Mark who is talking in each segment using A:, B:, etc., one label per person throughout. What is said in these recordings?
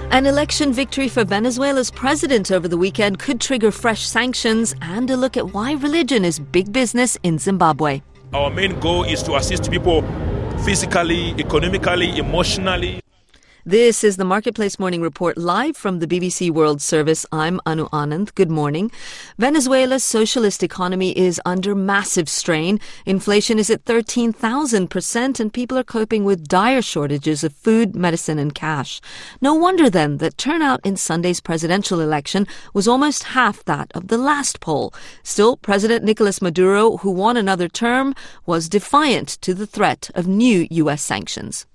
A: An election victory for Venezuela's president over the weekend could trigger fresh sanctions and a look at why religion is big business in Zimbabwe.
B: Our main goal is to assist people physically, economically, emotionally.
A: This is the Marketplace Morning Report live from the BBC World Service. I'm Anu Anand. Good morning. Venezuela's socialist economy is under massive strain. Inflation is at 13,000% and people are coping with dire shortages of food, medicine and cash. No wonder then that turnout in Sunday's presidential election was almost half that of the last poll. Still, President Nicolas Maduro, who won another term, was defiant to the threat of new U.S. sanctions.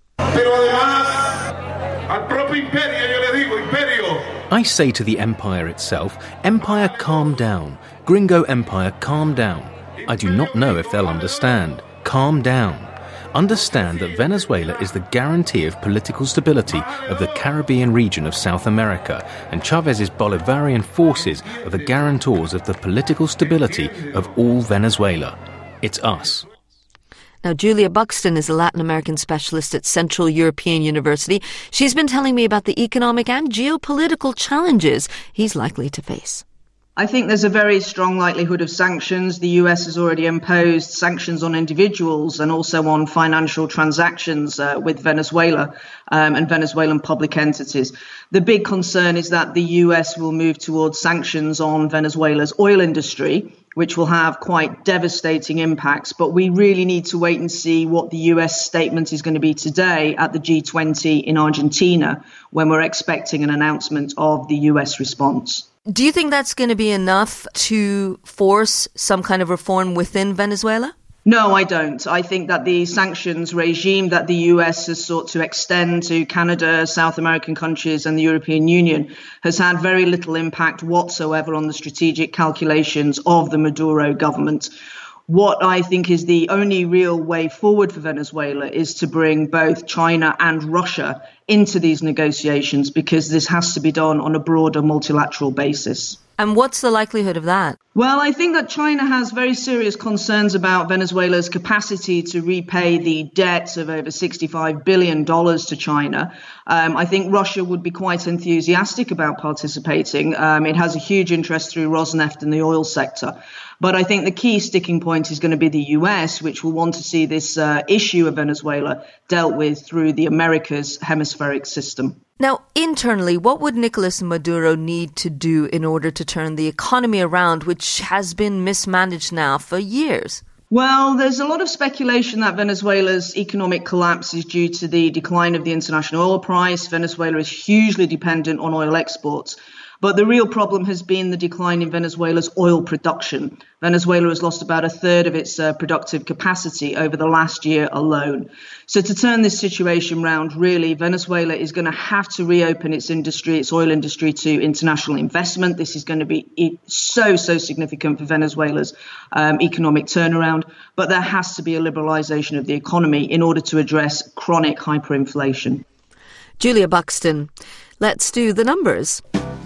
C: I say to the empire itself, empire, calm down. Gringo empire, calm down. I do not know if they'll understand. Calm down. Understand that Venezuela is the guarantee of political stability of the Caribbean region of South America, and Chavez's Bolivarian forces are the guarantors of the political stability of all Venezuela. It's us.
A: Now, Julia Buxton is a Latin American specialist at Central European University. She's been telling me about the economic and geopolitical challenges he's likely to face.
D: I think there's a very strong likelihood of sanctions. The US has already imposed sanctions on individuals and also on financial transactions with Venezuela and Venezuelan public entities. The big concern is that the US will move towards sanctions on Venezuela's oil industry, which will have quite devastating impacts. But we really need to wait and see what the US statement is going to be today at the G20 in Argentina, when we're expecting an announcement of the US response.
A: Do you think that's going to be enough to force some kind of reform within Venezuela?
D: No, I don't. I think that the sanctions regime that the US has sought to extend to Canada, South American countries and the European Union has had very little impact whatsoever on the strategic calculations of the Maduro government. What I think is the only real way forward for Venezuela is to bring both China and Russia into these negotiations, because this has to be done on a broader multilateral basis.
A: And what's the likelihood of that?
D: Well, I think that China has very serious concerns about Venezuela's capacity to repay the debts of over $65 billion to China. I think Russia would be quite enthusiastic about participating. It has a huge interest through Rosneft in the oil sector. But I think the key sticking point is going to be the US, which will want to see this issue of Venezuela dealt with through the Americas hemispheric system.
A: Now, internally, what would Nicolas Maduro need to do in order to turn the economy around, which has been mismanaged now for years?
D: Well, there's a lot of speculation that Venezuela's economic collapse is due to the decline of the international oil price. Venezuela is hugely dependent on oil exports. But the real problem has been the decline in Venezuela's oil production. Venezuela has lost about a third of its productive capacity over the last year alone. So to turn this situation round, really, Venezuela is going to have to reopen its industry, its oil industry, to international investment. This is going to be so significant for Venezuela's economic turnaround. But there has to be a liberalisation of the economy in order to address chronic hyperinflation.
A: Julia Buxton, let's do the numbers.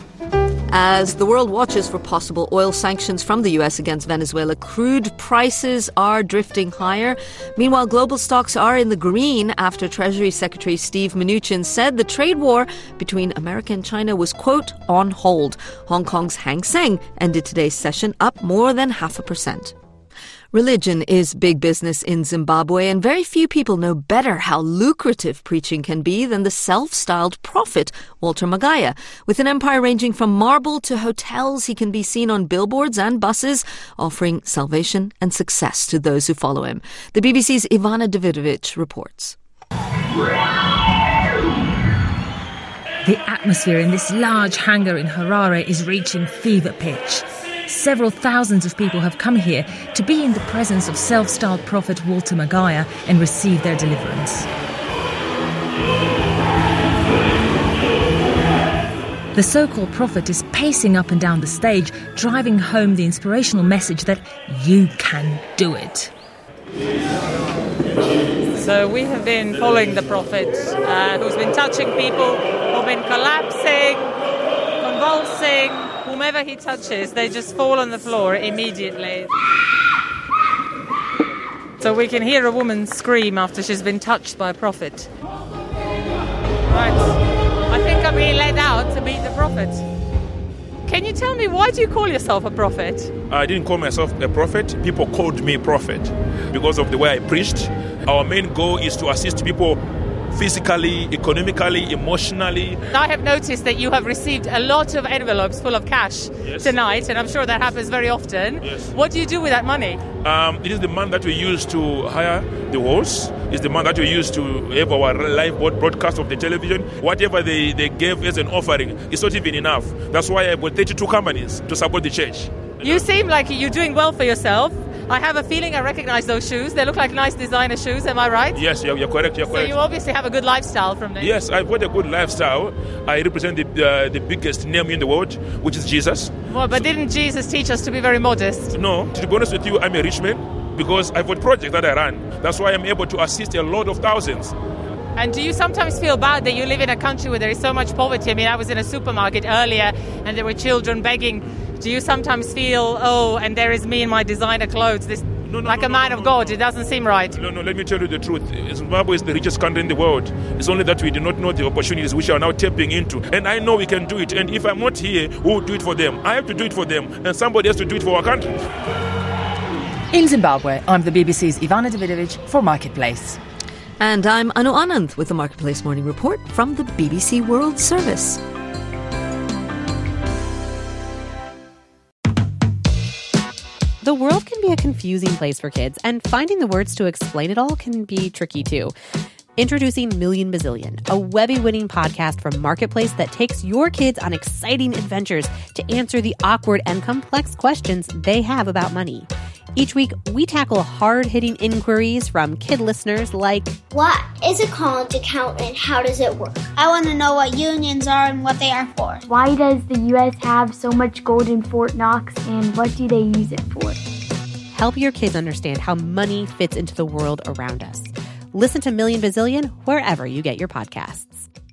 A: As the world watches for possible oil sanctions from the US against Venezuela, crude prices are drifting higher. Meanwhile, global stocks are in the green after Treasury Secretary Steve Mnuchin said the trade war between America and China was, quote, on hold. Hong Kong's Hang Seng ended today's session up more than 0.5%. Religion is big business in Zimbabwe, and very few people know better how lucrative preaching can be than the self-styled prophet, Walter Magaya. With an empire ranging from marble to hotels, he can be seen on billboards and buses, offering salvation and success to those who follow him. The BBC's Ivana Davidovich reports.
E: The atmosphere in this large hangar in Harare is reaching fever pitch. Several thousands of people have come here to be in the presence of self-styled prophet Walter Magaya and receive their deliverance. The so-called prophet is pacing up and down the stage, driving home the inspirational message that you can do it.
F: So we have been following the prophet who's been touching people, who've been collapsing, convulsing. Whomever he touches, they just fall on the floor immediately. So we can hear a woman scream after she's been touched by a prophet. Right. I think I'm being led out to meet the prophet. Can you tell me, why do you call yourself a prophet?
B: I didn't call myself a prophet. People called me prophet because of the way I preached. Our main goal is to assist people physically, economically, emotionally.
F: I have noticed that you have received a lot of envelopes full of cash tonight, and I'm sure that happens very often.
B: Yes.
F: What do you do with that money?
B: It is the money that we use to hire the hosts. It's the money that we use to have our live broadcast of the television. Whatever they gave as an offering, it's not even enough. That's why I bought 32 companies to support the church.
F: You seem like you're doing well for yourself. I have a feeling I recognize those shoes. They look like nice designer shoes, am I right?
B: Yes, you're correct.
F: So you obviously have a good lifestyle from them.
B: Yes, I've got a good lifestyle. I represent the biggest name in the world, which is Jesus.
F: Well, but didn't Jesus teach us to be very modest?
B: No, to be honest with you, I'm a rich man because I've got projects that I run. That's why I'm able to assist a lot of thousands.
F: And do you sometimes feel bad that you live in a country where there is so much poverty? I mean, I was in a supermarket earlier and there were children begging. Do you sometimes feel, and there is me in my designer clothes, like a man of God? It doesn't seem right.
B: No, let me tell you the truth. Zimbabwe is the richest country in the world. It's only that we do not know the opportunities which are now tapping into. And I know we can do it. And if I'm not here, who will do it for them? I have to do it for them. And somebody has to do it for our country.
G: In Zimbabwe, I'm the BBC's Ivana Davidovich for Marketplace.
A: And I'm Anu Anand with the Marketplace Morning Report from the BBC World Service.
H: The world can be a confusing place for kids, and finding the words to explain it all can be tricky too. Introducing Million Bazillion, a Webby-winning podcast from Marketplace that takes your kids on exciting adventures to answer the awkward and complex questions they have about money. Each week, we tackle hard-hitting inquiries from kid listeners like,
I: what is a college account and how does it work?
J: I want to know what unions are and what they are for.
K: Why does the U.S. have so much gold in Fort Knox and what do they use it for?
H: Help your kids understand how money fits into the world around us. Listen to Million Bazillion wherever you get your podcasts.